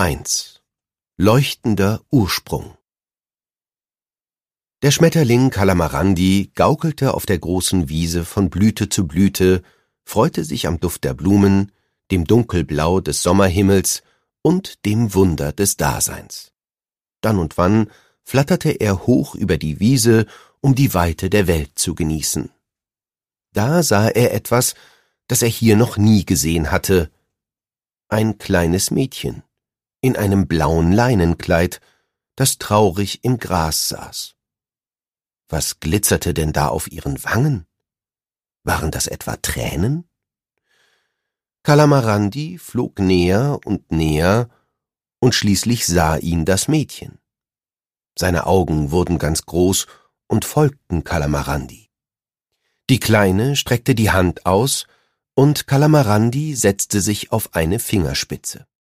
1. Leuchtender Ursprung. Der Schmetterling Kalamarandi gaukelte auf der großen Wiese von Blüte zu Blüte, freute sich am Duft der Blumen, dem Dunkelblau des Sommerhimmels und dem Wunder des Daseins. Dann und wann flatterte er hoch über die Wiese, um die Weite der Welt zu genießen. Da sah er etwas, das er hier noch nie gesehen hatte: ein kleines Mädchen in einem blauen Leinenkleid, das traurig im Gras saß. Was glitzerte denn da auf ihren Wangen? Waren das etwa Tränen? Kalamarandi flog näher und schließlich sah ihn das Mädchen. Seine Augen wurden ganz groß und folgten Kalamarandi. Die Kleine streckte die Hand aus, und Kalamarandi setzte sich auf eine Fingerspitze.